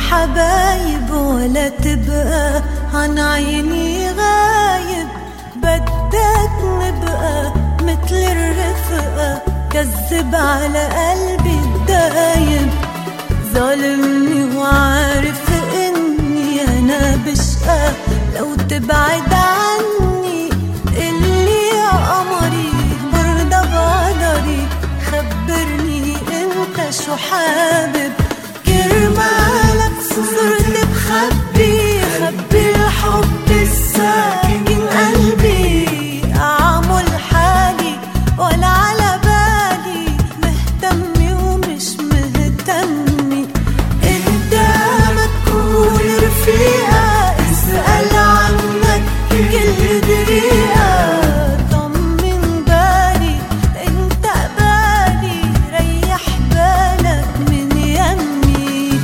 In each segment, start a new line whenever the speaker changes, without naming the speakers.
حبايب ولا تبقى عن عيني غايب. بدك نبقى مثل الرفقة، كذب على قلبي الدايب. ظالمني وعارف اني انا بشقى، لو تبعد عني قلي يا قمري برضى بقدري. خبرني انت شو حابب، كرمالك صرت بخبي الحب الساكن قلبي. أعمل حالي ولا على بالي، مهتمي ومش مهتمي. قدامك كون رفيقة، اسأل عنك كل دقيقة. طمن بالي انت قبالي، ريح بالك من يمي.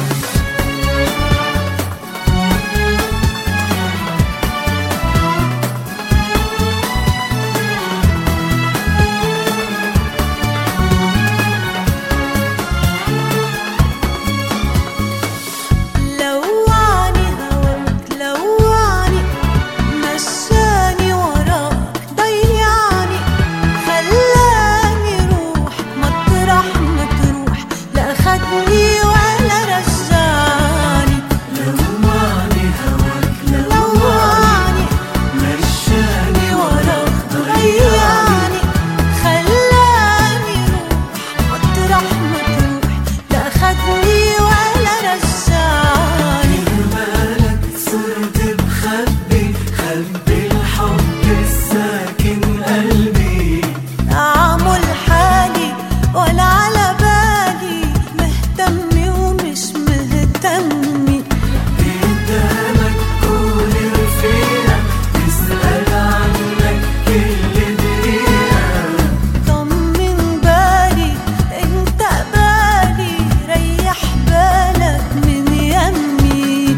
لوعني هواك لوعني، مشاني وراك ضيعني. خلاني روح مطرح ما تروح، لا أخدني ولا رجعني.
لوعني هواك
لوعني
مشاني
وراك ضيعني. خلاني روح مطرح ما تروح، لا أخدني ولا رجعني.
كرمالك صرت بخبي الحب الساكن قلبي.
أعمل حالي ولا على بالي، مهتمي ومش مهتمي.
قدامك كون رفيقة، تسأل عنك كل دقيقة.
طمن بالي انت قبالي، ريح بالك من يمي.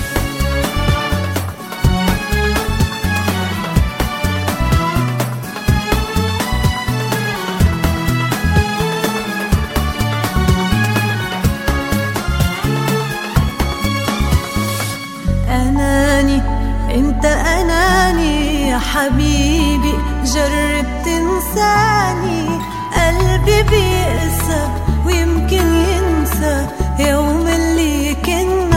أناني انت أناني يا حبيبي، جرب تنساني. قلبي بيقسى ويمكن ينسى يوم اللي كنا